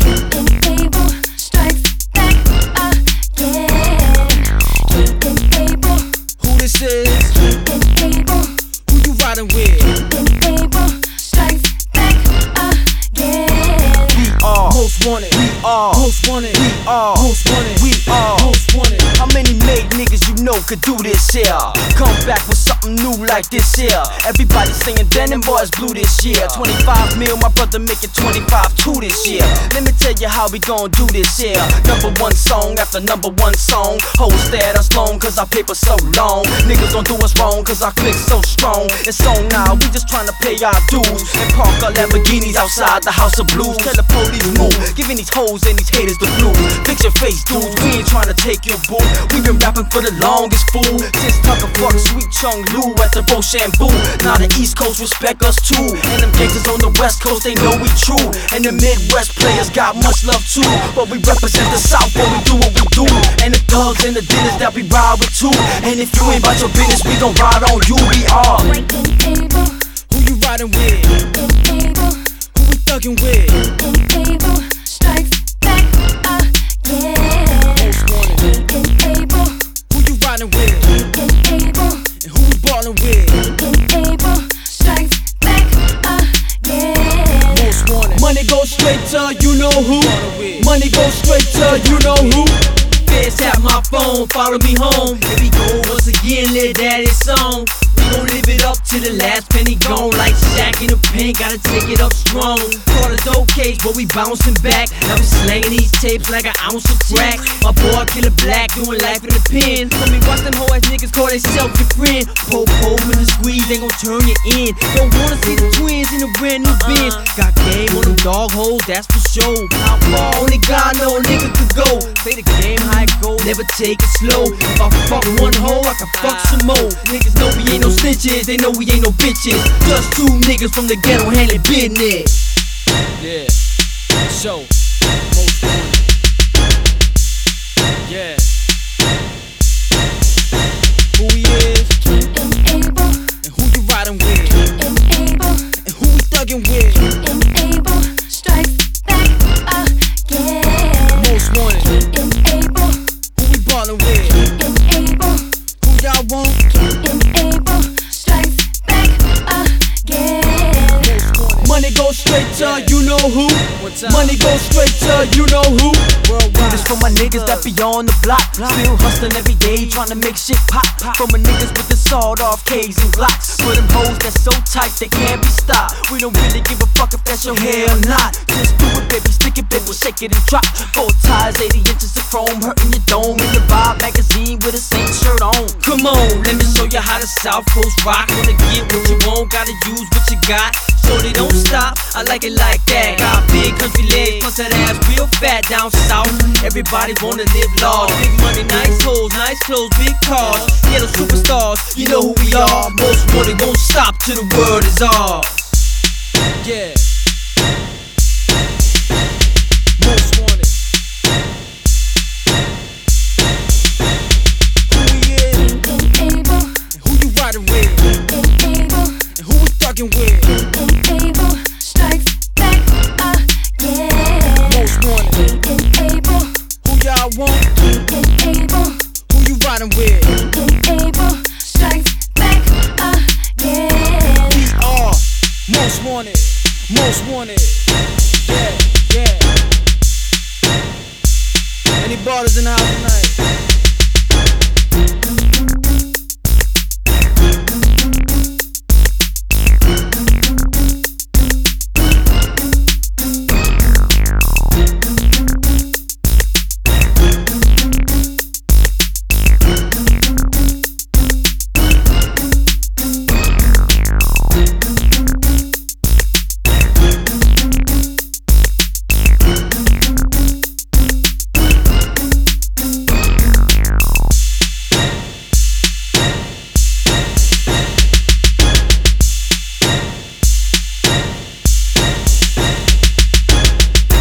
Able strikes back again. Able. Who this is? Able. Who you riding with? Able strikes back again. We are most wanted. We are most wanted. We are most wanted. We are most wanted. How many made niggas you know could do this here? Come back with something new like this here. Everybody singing Denim Boys Blue this year. 25 mil, my brother making 25 too this year. Let me tell you how we gon' do this here. Number one song after number one song. Hoes stare at us long cause our paper so long. Niggas don't do us wrong cause our click so strong. It's on now, we just tryna pay our dues and park our Lamborghinis outside the House of Blues. Tell the police move, giving these hoes and these haters the blues. Fix your face dudes, we ain't tryna take your boo. We been rapping for the longest fool since Tucker fucked Sweet Chung Lou at the Rochambeau. Now the East Coast respect us too, and them gangsters on the West Coast they know we true. And the Midwest players got much love too, but we represent the South when we do what we do. And the thugs and the dealers that we ride with too. And if you ain't about your business, we gon' ride on you. We are. Able. Who you riding with? Able. Who we thuggin' with? Able strikes back again. Most wanted. Able. Who you riding with? Able. And who we ballin' with? Able strikes back again. Most wanted. Money goes straight to you know who. Money goes straight to you know who. Feds tap my phone, follow me home. Here we go once again, let daddy's song. We gon' live it up to the last penny gone. Like Shaq in the pen, gotta take it up strong. Caught a dope case, but we bouncing back. Now we slanging these tapes like an ounce of crack. My boy Killer Black doing life in the pen. Told me watch them hoe ass niggas call theyself your friend. Po-po in the squeeze, they gon' turn you in. Don't wanna see the twins in the brand new Benz. Got game on them dog holes, that's for sure. How far only God know a nigga could go. Play the game how it go, never take it slow. If I fuck one hoe, I can fuck some more. Niggas know we ain't no snitches, they know we ain't no bitches. Just two niggas from the ghetto handling business. Yeah, so most wanted. Yeah. Who he is? Able. And who you riding with? Able. And who we thuggin' with? Able strikes back again. Most wanted. Able. Who we ballin' with? Able. Who y'all want? Able strikes back again. Most wanted. Money goes straight to you know who. Money goes straight to you know who. Worldwide. This for my niggas that be on the block, still hustling every day, trying to make shit pop. For my niggas with the sawed-off K's and Glocks. For them hoes that's so tight they can't be stopped. We don't really give a fuck if that's your hair or not. Just do it, baby, stick it, baby, shake it and drop. 4 ties, 80 inches of chrome, hurting your dome. In the Vibe magazine with a same shirt on. Come on, let me show you how the South Coast rock. Wanna get what you want, gotta use what you got. So they don't stop, I like it like that. Got big country legs, plus that ass real fat down south. Everybody wanna live large. Big money, nice hoes, nice clothes, big cars. Yeah, those superstars, you know who we are. Most wanted won't stop till the world is ours. Yeah. Most wanted. Who he is? Able. And who you riding with? Able. And who we thuggin' with? Able strikes back again. Most wanted. Able. Who y'all want? Able. Who you riding with? Able strikes back again. We are most wanted. Most wanted. Yeah, yeah. Any ballers in the house tonight?